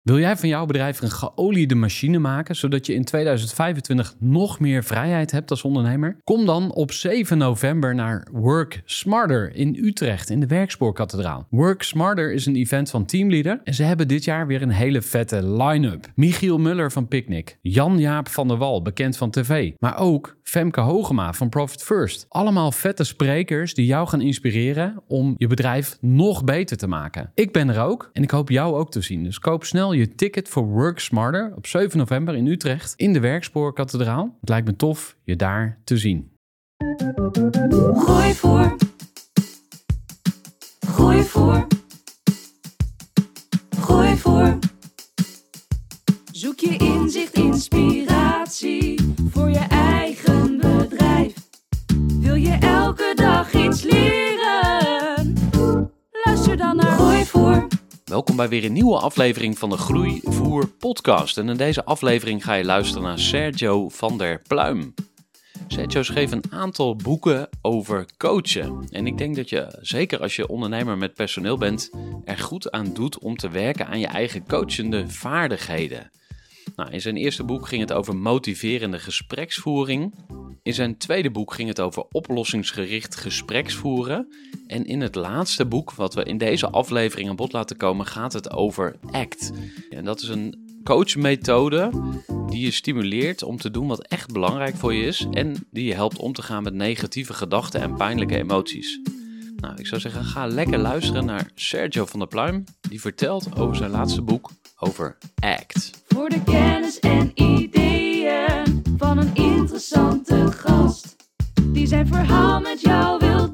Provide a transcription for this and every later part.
Wil jij van jouw bedrijf een geoliede machine maken, zodat je in 2025 nog meer vrijheid hebt als ondernemer? Kom dan op 7 november naar Work Smarter in Utrecht in de Werkspoorkathedraal. Work Smarter is een event van Teamleader en ze hebben dit jaar weer een hele vette line-up. Michiel Muller van Picnic, Jan-Jaap van der Wal, bekend van tv, maar ook Femke Hogema van Profit First. Allemaal vette sprekers die jou gaan inspireren om je bedrijf nog beter te maken. Ik ben er ook en ik hoop jou ook te zien. Dus koop snel je ticket voor Work Smarter op 7 november in Utrecht in de Werkspoorkathedraal. Het lijkt me tof je daar te zien. Gooi voor. Gooi voor. Gooi voor. Zoek je inzicht, inspiratie voor je eigen bedrijf. Wil je elke dag iets leren? Luister dan naar Gooi voor. Welkom bij weer een nieuwe aflevering van de Groeivoer podcast. En in deze aflevering ga je luisteren naar Sergio van der Pluijm. Sergio schreef een aantal boeken over coachen. En ik denk dat je, zeker als je ondernemer met personeel bent, er goed aan doet om te werken aan je eigen coachende vaardigheden. Nou, in zijn eerste boek ging het over motiverende gespreksvoering. In zijn tweede boek ging het over oplossingsgericht gespreksvoeren. En in het laatste boek, wat we in deze aflevering aan bod laten komen, gaat het over ACT. En dat is een coachmethode die je stimuleert om te doen wat echt belangrijk voor je is. En die je helpt om te gaan met negatieve gedachten en pijnlijke emoties. Nou, ik zou zeggen, ga lekker luisteren naar Sergio van der Pluijm. Die vertelt over zijn laatste boek over ACT. Voor de kennis en ideeën van een interessante gast die zijn verhaal met jou wil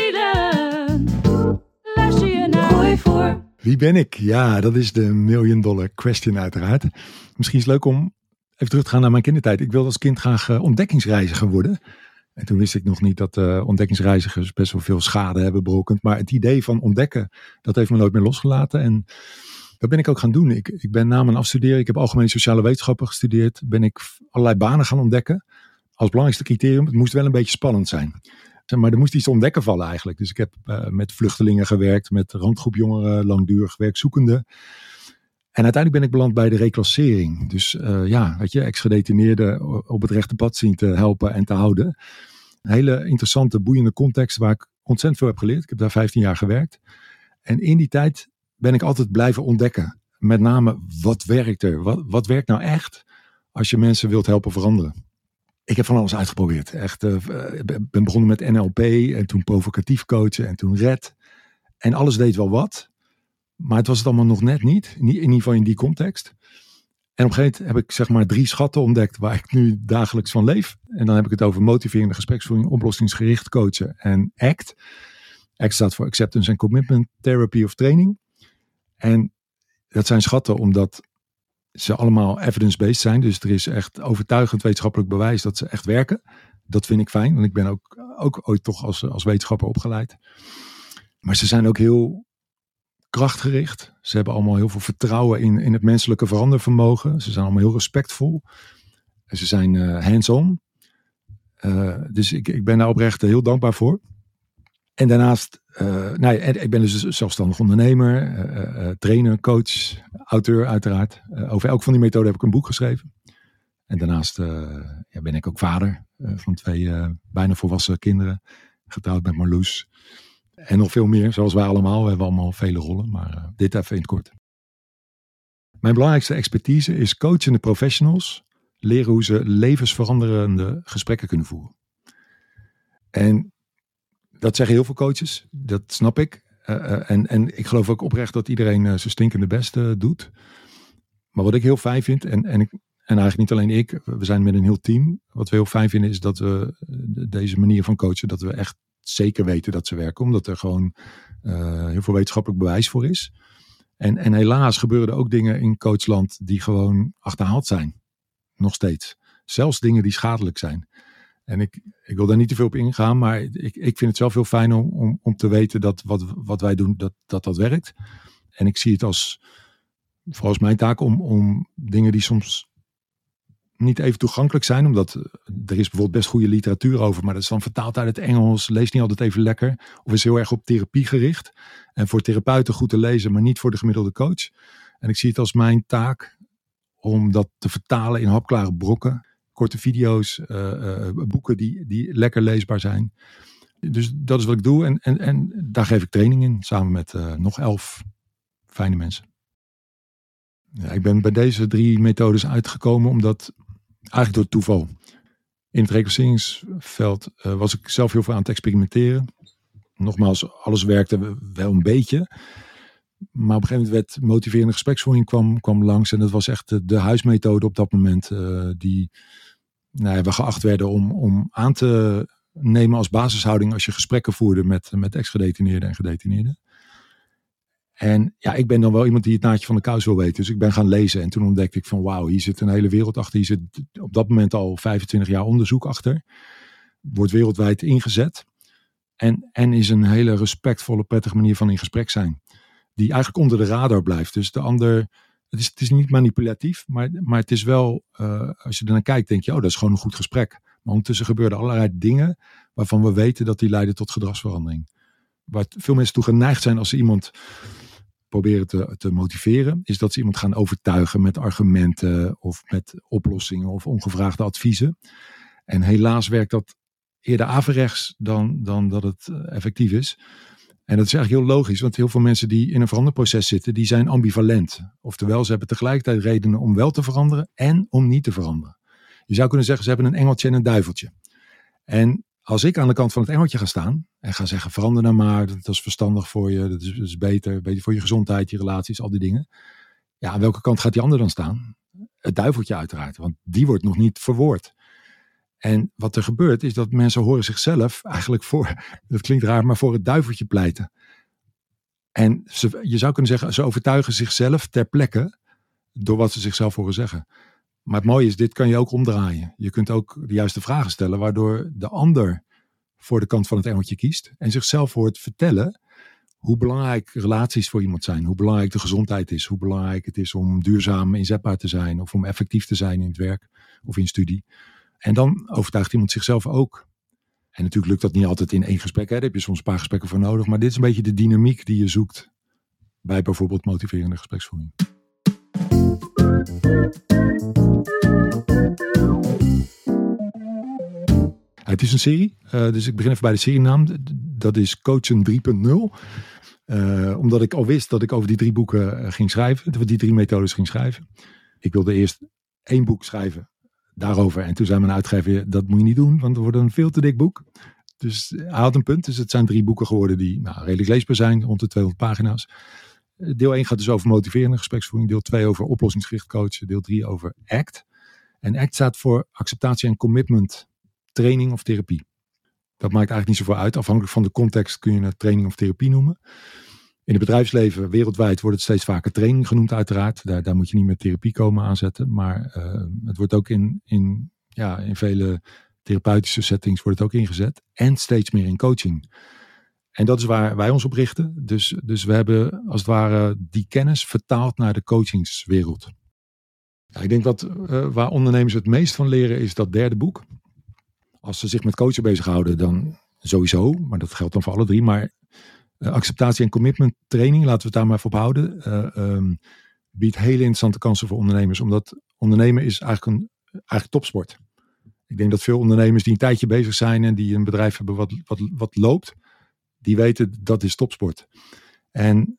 delen. Luister je naar Gooi voor. Wie ben ik? Ja, dat is de $1 question uiteraard. Misschien is het leuk om even terug te gaan naar mijn kindertijd. Ik wilde als kind graag ontdekkingsreiziger worden. En toen wist ik nog niet dat ontdekkingsreizigers best wel veel schade hebben berokkend. Maar het idee van ontdekken, dat heeft me nooit meer losgelaten. En dat ben ik ook gaan doen. Ik ben na mijn afstuderen, ik heb algemene sociale wetenschappen gestudeerd, ben ik allerlei banen gaan ontdekken. Als belangrijkste criterium, het moest wel een beetje spannend zijn. Maar er moest iets te ontdekken vallen eigenlijk. Dus ik heb met vluchtelingen gewerkt, met randgroep jongeren, langdurig werkzoekenden. En uiteindelijk ben ik beland bij de reclassering. Dus weet je, ex-gedetineerden op het rechte pad zien te helpen en te houden. Een hele interessante, boeiende context waar ik ontzettend veel heb geleerd. Ik heb daar 15 jaar gewerkt. En in die tijd ben ik altijd blijven ontdekken. Met name, wat werkt er? Wat werkt nou echt als je mensen wilt helpen veranderen? Ik heb van alles uitgeprobeerd. Echt, ben begonnen met NLP en toen provocatief coachen en toen RED. En alles deed wel wat. Maar het was het allemaal nog net niet. In ieder geval in die context. En op een gegeven moment heb ik zeg maar 3 schatten ontdekt waar ik nu dagelijks van leef. En dan heb ik het over motiverende gespreksvoering, oplossingsgericht coachen en ACT. ACT staat voor Acceptance and Commitment Therapy of Training. En dat zijn schatten omdat ze allemaal evidence-based zijn. Dus er is echt overtuigend wetenschappelijk bewijs dat ze echt werken. Dat vind ik fijn, want ik ben ook ooit toch als wetenschapper opgeleid. Maar ze zijn ook heel krachtgericht. Ze hebben allemaal heel veel vertrouwen in het menselijke verandervermogen. Ze zijn allemaal heel respectvol. En ze zijn hands-on. Dus ik ben daar oprecht heel dankbaar voor. En daarnaast, ik ben dus zelfstandig ondernemer, trainer, coach, auteur uiteraard. Over elk van die methoden heb ik een boek geschreven. En daarnaast ben ik ook vader van 2 bijna volwassen kinderen. Getrouwd met Marloes. En nog veel meer, zoals wij allemaal. We hebben allemaal vele rollen, maar dit even in het kort. Mijn belangrijkste expertise is coachende professionals leren hoe ze levensveranderende gesprekken kunnen voeren. En dat zeggen heel veel coaches, dat snap ik. En ik geloof ook oprecht dat iedereen zijn stinkende best doet. Maar wat ik heel fijn vind, en eigenlijk niet alleen ik, we zijn met een heel team. Wat we heel fijn vinden is dat we deze manier van coachen, dat we echt zeker weten dat ze werken. Omdat er gewoon heel veel wetenschappelijk bewijs voor is. En helaas gebeuren er ook dingen in coachland die gewoon achterhaald zijn. Nog steeds. Zelfs dingen die schadelijk zijn. En ik wil daar niet te veel op ingaan, maar ik vind het zelf heel fijn om te weten dat wat wij doen, dat werkt. En ik zie het als volgens mijn taak om dingen die soms niet even toegankelijk zijn, omdat er is bijvoorbeeld best goede literatuur over, maar dat is dan vertaald uit het Engels, leest niet altijd even lekker, of is heel erg op therapie gericht. En voor therapeuten goed te lezen, maar niet voor de gemiddelde coach. En ik zie het als mijn taak om dat te vertalen in hapklare brokken. Korte video's, boeken die lekker leesbaar zijn. Dus dat is wat ik doe. En daar geef ik training in. Samen met nog 11 fijne mensen. Ja, ik ben bij deze 3 methodes uitgekomen omdat eigenlijk door toeval. In het reclasseringsveld was ik zelf heel veel aan het experimenteren. Nogmaals, alles werkte wel een beetje. Maar op een gegeven moment werd motiverende gespreksvoering kwam langs. En dat was echt de huismethode op dat moment. Die we geacht werden om aan te nemen als basishouding als je gesprekken voerde met ex-gedetineerden en gedetineerden. En ja, ik ben dan wel iemand die het naadje van de kous wil weten. Dus ik ben gaan lezen en toen ontdekte ik van wauw, hier zit een hele wereld achter. Hier zit op dat moment al 25 jaar onderzoek achter. Wordt wereldwijd ingezet. En is een hele respectvolle, prettige manier van in gesprek zijn. Die eigenlijk onder de radar blijft. Dus de ander, het is niet manipulatief, maar het is wel, als je ernaar kijkt, denk je, dat is gewoon een goed gesprek. Maar ondertussen gebeuren allerlei dingen waarvan we weten dat die leiden tot gedragsverandering. Waar veel mensen toe geneigd zijn als ze iemand proberen te motiveren, is dat ze iemand gaan overtuigen met argumenten of met oplossingen of ongevraagde adviezen. En helaas werkt dat eerder averechts dan dat het effectief is. En dat is eigenlijk heel logisch, want heel veel mensen die in een veranderproces zitten, die zijn ambivalent. Oftewel, ze hebben tegelijkertijd redenen om wel te veranderen en om niet te veranderen. Je zou kunnen zeggen, ze hebben een engeltje en een duiveltje. En als ik aan de kant van het engeltje ga staan en ga zeggen, verander nou maar, dat is verstandig voor je, dat is beter voor je gezondheid, je relaties, al die dingen. Ja, aan welke kant gaat die ander dan staan? Het duiveltje uiteraard, want die wordt nog niet verwoord. En wat er gebeurt is dat mensen horen zichzelf eigenlijk dat klinkt raar, maar voor het duiveltje pleiten. En je zou kunnen zeggen, ze overtuigen zichzelf ter plekke door wat ze zichzelf horen zeggen. Maar het mooie is, dit kan je ook omdraaien. Je kunt ook de juiste vragen stellen, waardoor de ander voor de kant van het engeltje kiest. En zichzelf hoort vertellen hoe belangrijk relaties voor iemand zijn. Hoe belangrijk de gezondheid is. Hoe belangrijk het is om duurzaam inzetbaar te zijn. Of om effectief te zijn in het werk of in studie. En dan overtuigt iemand zichzelf ook. En natuurlijk lukt dat niet altijd in 1 gesprek. Daar heb je soms een paar gesprekken voor nodig. Maar dit is een beetje de dynamiek die je zoekt bij bijvoorbeeld motiverende gespreksvoering. Het is een serie, dus ik begin even bij de serienaam. Dat is Coachen 3.0. Omdat ik al wist dat ik over die 3 boeken ging schrijven. Die 3 methodes ging schrijven. Ik wilde eerst 1 boek schrijven daarover. En toen zei mijn uitgever, dat moet je niet doen, want het wordt een veel te dik boek. Dus hij had een punt. Dus het zijn 3 boeken geworden die redelijk leesbaar zijn, rond de 200 pagina's. Deel 1 gaat dus over motiverende gespreksvoering. Deel 2 over oplossingsgericht coachen. Deel 3 over ACT. En ACT staat voor acceptatie en commitment training of therapie. Dat maakt eigenlijk niet zoveel uit. Afhankelijk van de context kun je het training of therapie noemen. In het bedrijfsleven wereldwijd wordt het steeds vaker training genoemd uiteraard. Daar moet je niet met therapie komen aanzetten. Maar het wordt ook in vele therapeutische settings wordt het ook ingezet. En steeds meer in coaching. En dat is waar wij ons op richten. Dus we hebben als het ware die kennis vertaald naar de coachingswereld. Ja, ik denk dat waar ondernemers het meest van leren is dat 3e boek. Als ze zich met coachen bezighouden, dan sowieso. Maar dat geldt dan voor alle 3. Maar acceptatie en commitment training, laten we het daar maar even op houden. Biedt hele interessante kansen voor ondernemers. Omdat ondernemen is eigenlijk topsport. Ik denk dat veel ondernemers die een tijdje bezig zijn en die een bedrijf hebben wat loopt, die weten dat is topsport. En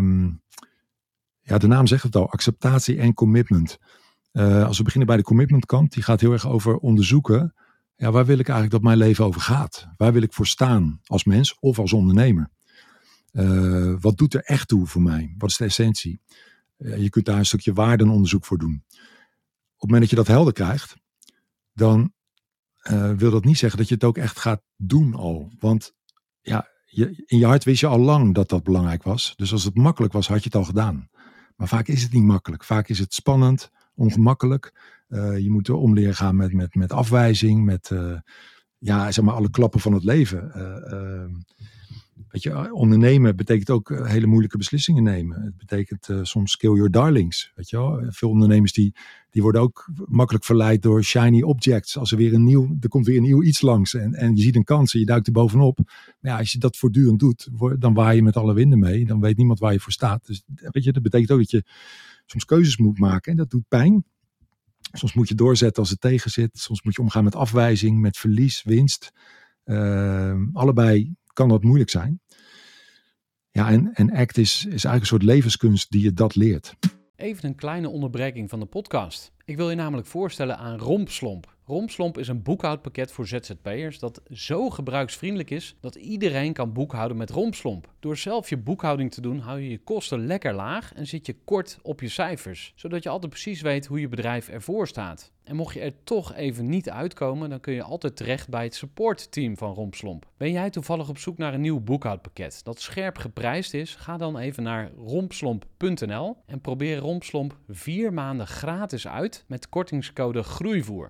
de naam zegt het al, acceptatie en commitment. Als we beginnen bij de commitment kant, die gaat heel erg over onderzoeken. Ja, waar wil ik eigenlijk dat mijn leven over gaat? Waar wil ik voor staan als mens of als ondernemer? Wat doet er echt toe voor mij? Wat is de essentie? Je kunt daar een stukje waardenonderzoek voor doen. Op het moment dat je dat helder krijgt, dan wil dat niet zeggen dat je het ook echt gaat doen al. Want ja, in je hart wist je al lang dat dat belangrijk was. Dus als het makkelijk was, had je het al gedaan. Maar vaak is het niet makkelijk. Vaak is het spannend, ongemakkelijk. Je moet er om leren gaan met afwijzing, met alle klappen van het leven. Weet je, ondernemen betekent ook hele moeilijke beslissingen nemen. Het betekent soms kill your darlings. Weet je wel? Veel ondernemers die worden ook makkelijk verleid door shiny objects. Als er komt weer een nieuw iets langs en je ziet een kans en je duikt er bovenop. Maar ja, als je dat voortdurend doet, dan waai je met alle winden mee. Dan weet niemand waar je voor staat. Dus weet je, dat betekent ook dat je soms keuzes moet maken en dat doet pijn. Soms moet je doorzetten als het tegen zit. Soms moet je omgaan met afwijzing, met verlies, winst. Allebei kan dat moeilijk zijn. Ja, en ACT is eigenlijk een soort levenskunst die je dat leert. Even een kleine onderbreking van de podcast. Ik wil je namelijk voorstellen aan Rompslomp. Rompslomp is een boekhoudpakket voor ZZP'ers dat zo gebruiksvriendelijk is dat iedereen kan boekhouden met Rompslomp. Door zelf je boekhouding te doen hou je je kosten lekker laag en zit je kort op je cijfers, zodat je altijd precies weet hoe je bedrijf ervoor staat. En mocht je er toch even niet uitkomen, dan kun je altijd terecht bij het supportteam van Rompslomp. Ben jij toevallig op zoek naar een nieuw boekhoudpakket dat scherp geprijsd is? Ga dan even naar rompslomp.nl en probeer Rompslomp 4 maanden gratis uit met kortingscode GROEIVOER.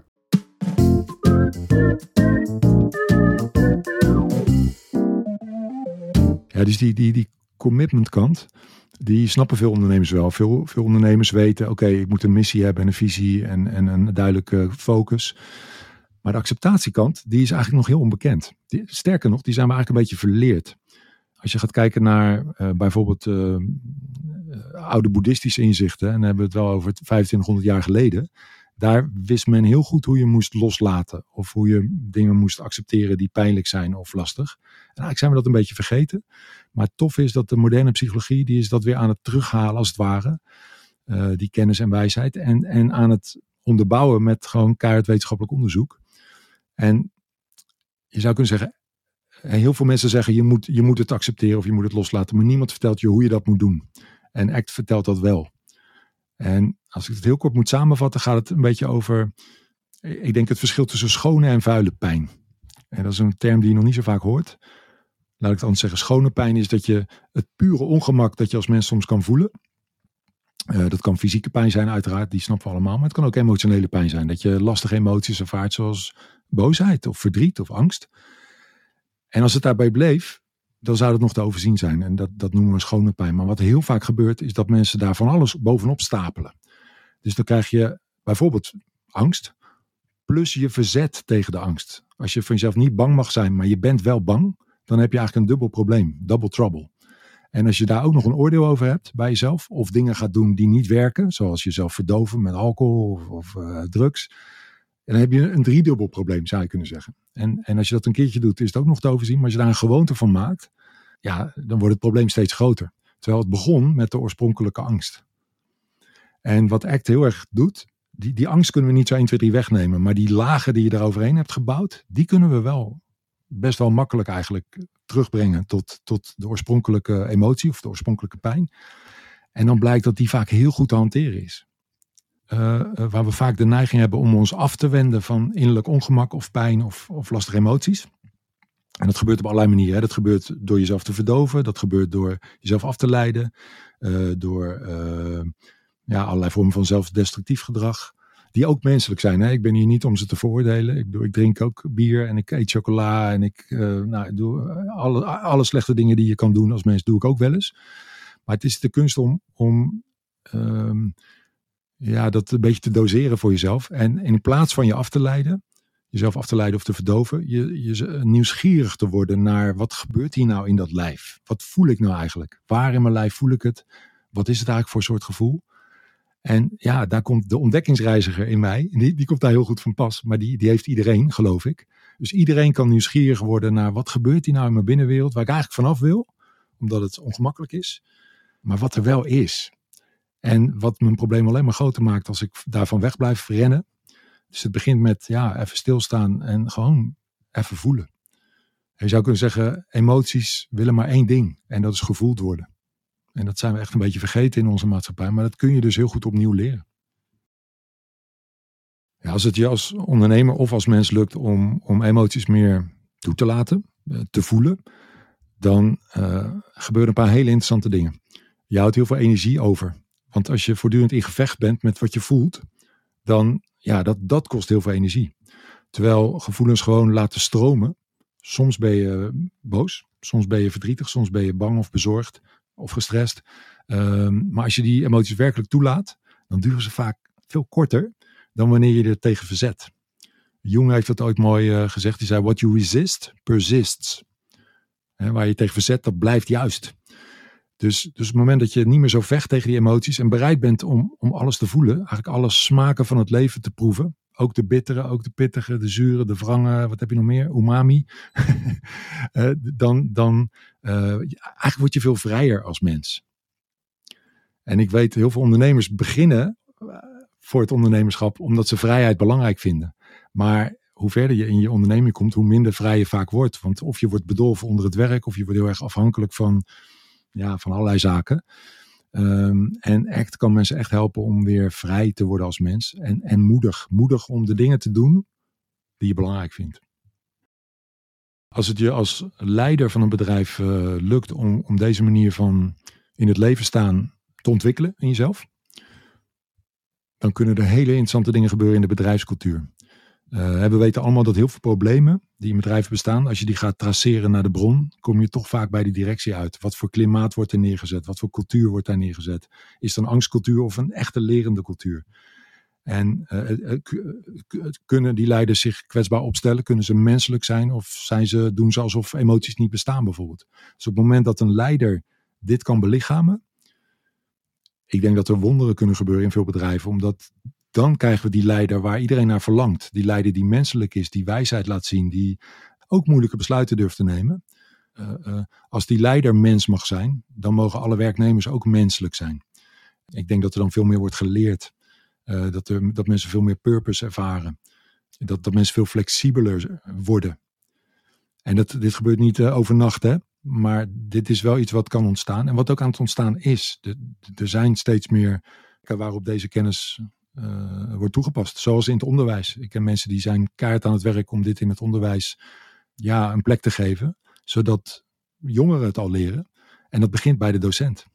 Ja, dus die commitment kant, die snappen veel ondernemers wel. Veel ondernemers weten, oké, ik moet een missie hebben en een visie en een duidelijke focus. Maar de acceptatiekant, die is eigenlijk nog heel onbekend. Sterker nog, die zijn we eigenlijk een beetje verleerd. Als je gaat kijken naar bijvoorbeeld oude boeddhistische inzichten, en dan hebben we het wel over 2500 jaar geleden. Daar wist men heel goed hoe je moest loslaten. Of hoe je dingen moest accepteren die pijnlijk zijn of lastig. En eigenlijk zijn we dat een beetje vergeten. Maar tof is dat de moderne psychologie, die is dat weer aan het terughalen als het ware. Die kennis en wijsheid. En aan het onderbouwen met gewoon keihard wetenschappelijk onderzoek. En je zou kunnen zeggen, heel veel mensen zeggen je moet het accepteren of je moet het loslaten. Maar niemand vertelt je hoe je dat moet doen. En ACT vertelt dat wel. En als ik het heel kort moet samenvatten, gaat het een beetje over, ik denk het verschil tussen schone en vuile pijn. En dat is een term die je nog niet zo vaak hoort. Laat ik het anders zeggen, schone pijn is dat je het pure ongemak dat je als mens soms kan voelen. Dat kan fysieke pijn zijn uiteraard, die snappen we allemaal. Maar het kan ook emotionele pijn zijn. Dat je lastige emoties ervaart zoals boosheid of verdriet of angst. En als het daarbij bleef, dan zou het nog te overzien zijn. En dat noemen we schone pijn. Maar wat heel vaak gebeurt, is dat mensen daar van alles bovenop stapelen. Dus dan krijg je bijvoorbeeld angst, plus je verzet tegen de angst. Als je van jezelf niet bang mag zijn, maar je bent wel bang, dan heb je eigenlijk een dubbel probleem, double trouble. En als je daar ook nog een oordeel over hebt bij jezelf, of dingen gaat doen die niet werken, zoals jezelf verdoven met alcohol of drugs, dan heb je een driedubbel probleem, zou je kunnen zeggen. En als je dat een keertje doet, is het ook nog te overzien. Maar als je daar een gewoonte van maakt, ja, dan wordt het probleem steeds groter. Terwijl het begon met de oorspronkelijke angst. En wat ACT heel erg doet, die angst kunnen we niet zo 1, 2, 3 wegnemen. Maar die lagen die je eroverheen hebt gebouwd, die kunnen we wel best wel makkelijk eigenlijk terugbrengen tot de oorspronkelijke emotie of de oorspronkelijke pijn. En dan blijkt dat die vaak heel goed te hanteren is. Waar we vaak de neiging hebben om ons af te wenden van innerlijk ongemak of pijn of lastige emoties. En dat gebeurt op allerlei manieren. Hè. Dat gebeurt door jezelf te verdoven. Dat gebeurt door jezelf af te leiden. Door allerlei vormen van zelfdestructief gedrag. Die ook menselijk zijn. Hè. Ik ben hier niet om ze te veroordelen. Ik drink ook bier en ik eet chocola. En ik doe alle slechte dingen die je kan doen als mens doe ik ook wel eens. Maar het is de kunst om dat een beetje te doseren voor jezelf. En in plaats van jezelf af te leiden of te verdoven, je nieuwsgierig te worden naar wat gebeurt hier nou in dat lijf? Wat voel ik nou eigenlijk? Waar in mijn lijf voel ik het? Wat is het eigenlijk voor soort gevoel? En ja, daar komt de ontdekkingsreiziger in mij. Die komt daar heel goed van pas. Maar die heeft iedereen, geloof ik. Dus iedereen kan nieuwsgierig worden naar wat gebeurt hier nou in mijn binnenwereld, waar ik eigenlijk vanaf wil, omdat het ongemakkelijk is. Maar wat er wel is. En wat mijn probleem alleen maar groter maakt als ik daarvan weg blijf rennen. Dus het begint met even stilstaan en gewoon even voelen. En je zou kunnen zeggen, emoties willen maar één ding. En dat is gevoeld worden. En dat zijn we echt een beetje vergeten in onze maatschappij. Maar dat kun je dus heel goed opnieuw leren. Ja, als het je als ondernemer of als mens lukt om emoties meer toe te laten, te voelen, dan gebeuren een paar hele interessante dingen. Je houdt heel veel energie over. Want als je voortdurend in gevecht bent met wat je voelt, dan dat kost heel veel energie. Terwijl gevoelens gewoon laten stromen. Soms ben je boos. Soms ben je verdrietig, soms ben je bang of bezorgd of gestrest. Maar als je die emoties werkelijk toelaat, dan duren ze vaak veel korter dan wanneer je er tegen verzet. Jung heeft dat ooit mooi gezegd. Hij zei, what you resist, persists. Waar je tegen verzet, dat blijft juist. Dus op het moment dat je niet meer zo vecht tegen die emoties en bereid bent om alles te voelen, eigenlijk alle smaken van het leven te proeven, ook de bittere, ook de pittige, de zure, de wrange, wat heb je nog meer? Umami. dan eigenlijk word je veel vrijer als mens. En ik weet, heel veel ondernemers beginnen voor het ondernemerschap omdat ze vrijheid belangrijk vinden. Maar hoe verder je in je onderneming komt, hoe minder vrij je vaak wordt. Want of je wordt bedolven onder het werk, of je wordt heel erg afhankelijk van allerlei zaken. En ACT kan mensen echt helpen om weer vrij te worden als mens. En moedig. Moedig om de dingen te doen die je belangrijk vindt. Als het je als leider van een bedrijf lukt om deze manier van in het leven staan te ontwikkelen in jezelf, dan kunnen er hele interessante dingen gebeuren in de bedrijfscultuur. We weten allemaal dat heel veel problemen die in bedrijven bestaan, als je die gaat traceren naar de bron, kom je toch vaak bij die directie uit. Wat voor klimaat wordt er neergezet? Wat voor cultuur wordt daar neergezet? Is het een angstcultuur of een echte lerende cultuur? En kunnen die leiders zich kwetsbaar opstellen? Kunnen ze menselijk zijn? Of doen ze alsof emoties niet bestaan bijvoorbeeld? Dus op het moment dat een leider dit kan belichamen, ik denk dat er wonderen kunnen gebeuren in veel bedrijven, omdat dan krijgen we die leider waar iedereen naar verlangt. Die leider die menselijk is, die wijsheid laat zien, die ook moeilijke besluiten durft te nemen. Als die leider mens mag zijn, dan mogen alle werknemers ook menselijk zijn. Ik denk dat er dan veel meer wordt geleerd. Dat mensen veel meer purpose ervaren. Dat mensen veel flexibeler worden. En dit gebeurt niet overnacht, hè? Maar dit is wel iets wat kan ontstaan. En wat ook aan het ontstaan is. Er zijn steeds meer waarop deze kennis wordt toegepast. Zoals in het onderwijs. Ik ken mensen die zijn keihard aan het werk om dit in het onderwijs een plek te geven. Zodat jongeren het al leren. En dat begint bij de docent.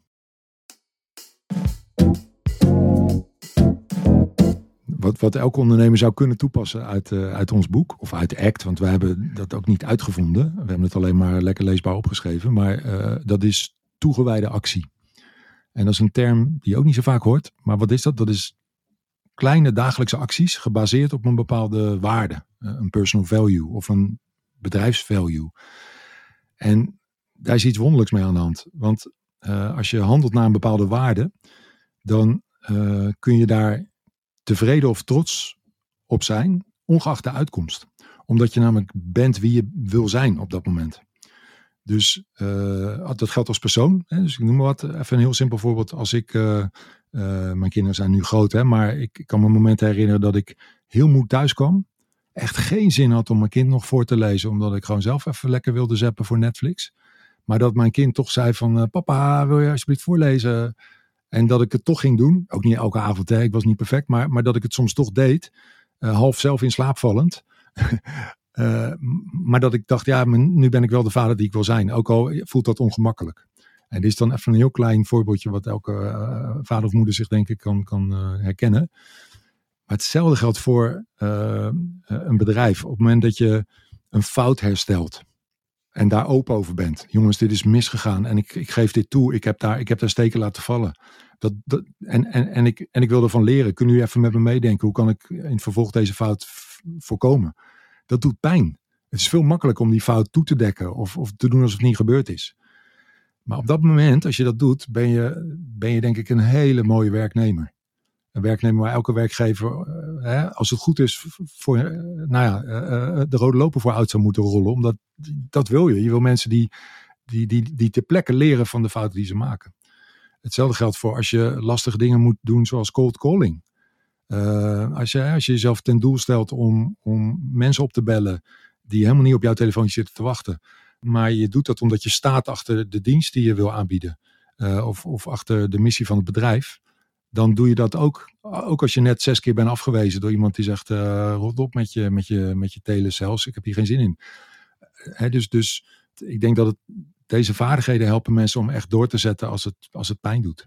Wat elke ondernemer zou kunnen toepassen uit ons boek. Of uit ACT. Want wij hebben dat ook niet uitgevonden. We hebben het alleen maar lekker leesbaar opgeschreven. Maar dat is toegewijde actie. En dat is een term die je ook niet zo vaak hoort. Maar wat is dat? Dat is kleine dagelijkse acties gebaseerd op een bepaalde waarde. Een personal value of een bedrijfsvalue. En daar is iets wonderlijks mee aan de hand. Want als je handelt naar een bepaalde waarde, dan kun je daar tevreden of trots op zijn, ongeacht de uitkomst. Omdat je namelijk bent wie je wil zijn op dat moment. Dus dat geldt als persoon. Hè? Dus ik noem maar wat. Even een heel simpel voorbeeld. Als ik, mijn kinderen zijn nu groot, hè, maar ik kan me momenten herinneren dat ik heel moe thuis kwam. Echt geen zin had om mijn kind nog voor te lezen, omdat ik gewoon zelf even lekker wilde zappen voor Netflix. Maar dat mijn kind toch zei van, papa, wil je alsjeblieft voorlezen? En dat ik het toch ging doen. Ook niet elke avond, hè, ik was niet perfect, maar dat ik het soms toch deed. Half zelf in slaap vallend. Maar dat ik dacht, nu ben ik wel de vader die ik wil zijn. Ook al voelt dat ongemakkelijk. En dit is dan even een heel klein voorbeeldje wat elke vader of moeder zich denk ik kan herkennen. Maar hetzelfde geldt voor een bedrijf. Op het moment dat je een fout herstelt en daar open over bent. Jongens, dit is misgegaan en ik geef dit toe. Ik heb daar steken laten vallen. En ik wil ervan leren. Kunnen jullie even met me meedenken? Hoe kan ik in het vervolg deze fout voorkomen? Dat doet pijn. Het is veel makkelijker om die fout toe te dekken of te doen alsof het niet gebeurd is. Maar op dat moment, als je dat doet, ben je denk ik een hele mooie werknemer. Een werknemer waar elke werkgever, als het goed is, voor de rode loper voor uit zou moeten rollen. Omdat dat wil je. Je wil mensen die ter plekke leren van de fouten die ze maken. Hetzelfde geldt voor als je lastige dingen moet doen zoals cold calling. Als je jezelf ten doel stelt om mensen op te bellen die helemaal niet op jouw telefoontje zitten te wachten. Maar je doet dat omdat je staat achter de dienst die je wil aanbieden. Of achter de missie van het bedrijf. Dan doe je dat ook als je net 6 keer bent afgewezen door iemand die zegt, rot op met je telesales, ik heb hier geen zin in. Dus ik denk dat deze vaardigheden helpen mensen om echt door te zetten als het pijn doet.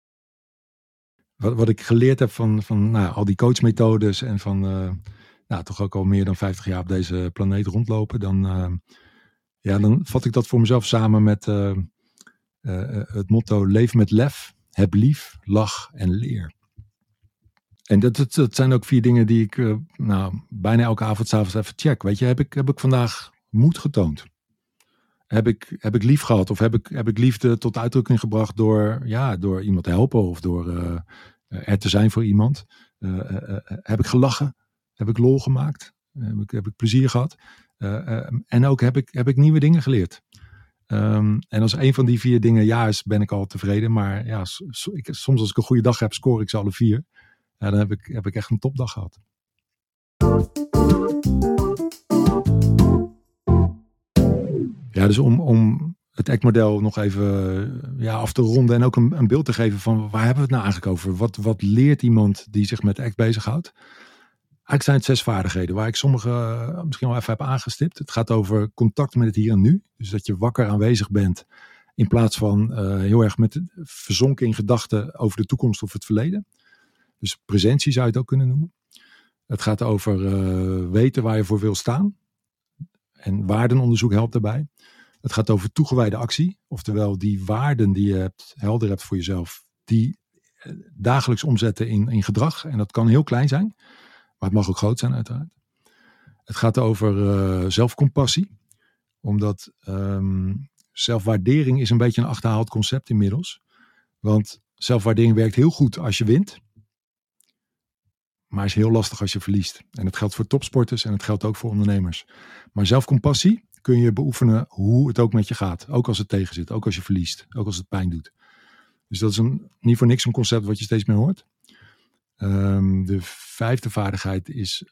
Wat ik geleerd heb van al die coachmethodes en van toch ook al meer dan 50 jaar op deze planeet rondlopen, dan Ja, dan vat ik dat voor mezelf samen met het motto: leef met lef, heb lief, lach en leer. En dat zijn ook 4 dingen die ik bijna elke avond 's avonds even check. Weet je, heb ik vandaag moed getoond? Heb ik lief gehad? Of heb ik liefde tot uitdrukking gebracht door iemand te helpen of door er te zijn voor iemand? Heb ik gelachen? Heb ik lol gemaakt? Heb ik plezier gehad? En ook heb ik nieuwe dingen geleerd. En als een van die 4 dingen ja is, ben ik al tevreden. Maar ja, soms als ik een goede dag heb, score ik ze alle 4. Ja, dan heb ik echt een topdag gehad. Ja, dus om het ACT-model nog even af te ronden en ook een beeld te geven van waar hebben we het nou eigenlijk over? Wat leert iemand die zich met ACT bezighoudt? Eigenlijk zijn het 6 vaardigheden waar ik sommige misschien wel even heb aangestipt. Het gaat over contact met het hier en nu. Dus dat je wakker aanwezig bent in plaats van heel erg verzonken in gedachten over de toekomst of het verleden. Dus presentie zou je het ook kunnen noemen. Het gaat over weten waar je voor wil staan. En waardenonderzoek helpt daarbij. Het gaat over toegewijde actie. Oftewel die waarden die je helder hebt voor jezelf. Die dagelijks omzetten in gedrag. En dat kan heel klein zijn. Maar het mag ook groot zijn uiteraard. Het gaat over zelfcompassie. Omdat zelfwaardering is een beetje een achterhaald concept inmiddels. Want zelfwaardering werkt heel goed als je wint. Maar is heel lastig als je verliest. En dat geldt voor topsporters en het geldt ook voor ondernemers. Maar zelfcompassie kun je beoefenen hoe het ook met je gaat. Ook als het tegen zit, ook als je verliest, ook als het pijn doet. Dus dat is niet voor niks een concept wat je steeds meer hoort. De 5e vaardigheid is,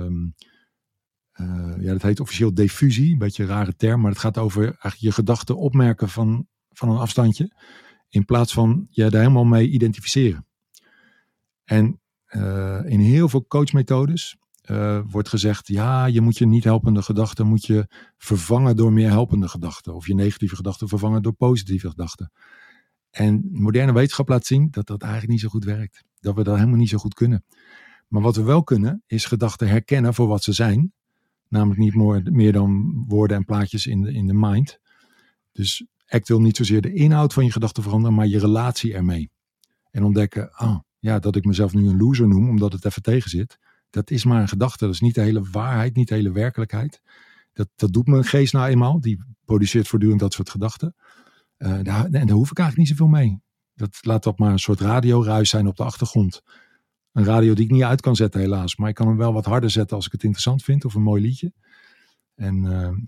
dat heet officieel diffusie. Een beetje een rare term, maar het gaat over eigenlijk je gedachten opmerken van een afstandje. In plaats van je daar helemaal mee identificeren. En in heel veel coachmethodes wordt gezegd, je moet je niet helpende gedachten moet je vervangen door meer helpende gedachten. Of je negatieve gedachten vervangen door positieve gedachten. En moderne wetenschap laat zien dat dat eigenlijk niet zo goed werkt. Dat we dat helemaal niet zo goed kunnen. Maar wat we wel kunnen, is gedachten herkennen voor wat ze zijn. Namelijk niet meer dan woorden en plaatjes in de mind. Dus ACT wil niet zozeer de inhoud van je gedachten veranderen, maar je relatie ermee. En ontdekken, dat ik mezelf nu een loser noem, omdat het even tegen zit. Dat is maar een gedachte. Dat is niet de hele waarheid, niet de hele werkelijkheid. Dat doet mijn geest nou eenmaal. Die produceert voortdurend dat soort gedachten. En daar hoef ik eigenlijk niet zoveel mee. Laat dat maar een soort radioruis zijn op de achtergrond. Een radio die ik niet uit kan zetten helaas. Maar ik kan hem wel wat harder zetten als ik het interessant vind. Of een mooi liedje. En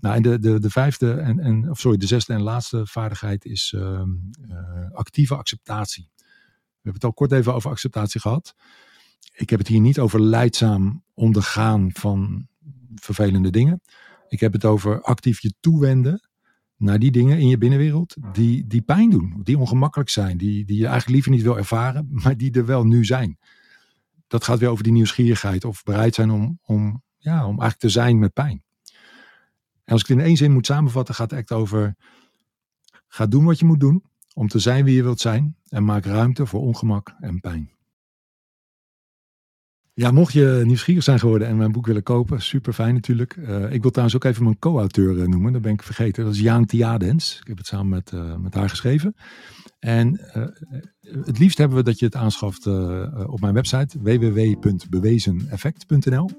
de 6e en laatste vaardigheid is actieve acceptatie. We hebben het al kort even over acceptatie gehad. Ik heb het hier niet over lijdzaam ondergaan van vervelende dingen. Ik heb het over actief je toewenden naar die dingen in je binnenwereld die pijn doen. Die ongemakkelijk zijn. Die je eigenlijk liever niet wil ervaren, maar die er wel nu zijn. Dat gaat weer over die nieuwsgierigheid of bereid zijn om eigenlijk te zijn met pijn. En als ik het in 1 zin moet samenvatten, gaat het echt over: ga doen wat je moet doen om te zijn wie je wilt zijn en maak ruimte voor ongemak en pijn. Ja, mocht je nieuwsgierig zijn geworden en mijn boek willen kopen, super fijn natuurlijk. Ik wil trouwens ook even mijn co-auteur noemen, dat ben ik vergeten. Dat is Jaan Tiadens. Ik heb het samen met haar geschreven. En het liefst hebben we dat je het aanschaft op mijn website www.bewezeneffect.nl.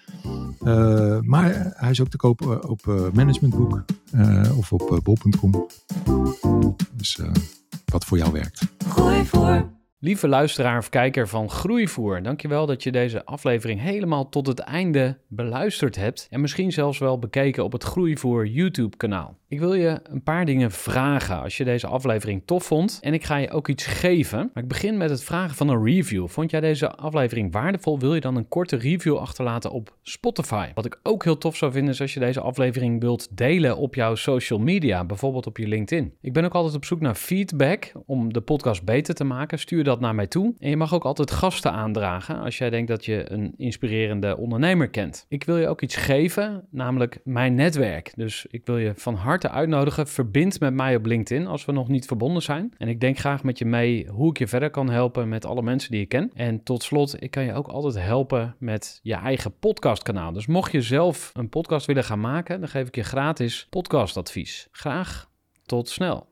Maar hij is ook te kopen op Managementboek of op bol.com. Dus wat voor jou werkt. Gooi voor. Lieve luisteraar of kijker van Groeivoer, dankjewel dat je deze aflevering helemaal tot het einde beluisterd hebt en misschien zelfs wel bekeken op het Groeivoer YouTube kanaal. Ik wil je een paar dingen vragen als je deze aflevering tof vond en ik ga je ook iets geven. Maar ik begin met het vragen van een review. Vond jij deze aflevering waardevol? Wil je dan een korte review achterlaten op Spotify? Wat ik ook heel tof zou vinden is als je deze aflevering wilt delen op jouw social media, bijvoorbeeld op je LinkedIn. Ik ben ook altijd op zoek naar feedback om de podcast beter te maken. Stuur dat naar mij toe. En je mag ook altijd gasten aandragen als jij denkt dat je een inspirerende ondernemer kent. Ik wil je ook iets geven, namelijk mijn netwerk. Dus ik wil je van harte harte uitnodigen. Verbind met mij op LinkedIn als we nog niet verbonden zijn. En ik denk graag met je mee hoe ik je verder kan helpen met alle mensen die ik ken. En tot slot, ik kan je ook altijd helpen met je eigen podcastkanaal. Dus mocht je zelf een podcast willen gaan maken, dan geef ik je gratis podcastadvies. Graag tot snel.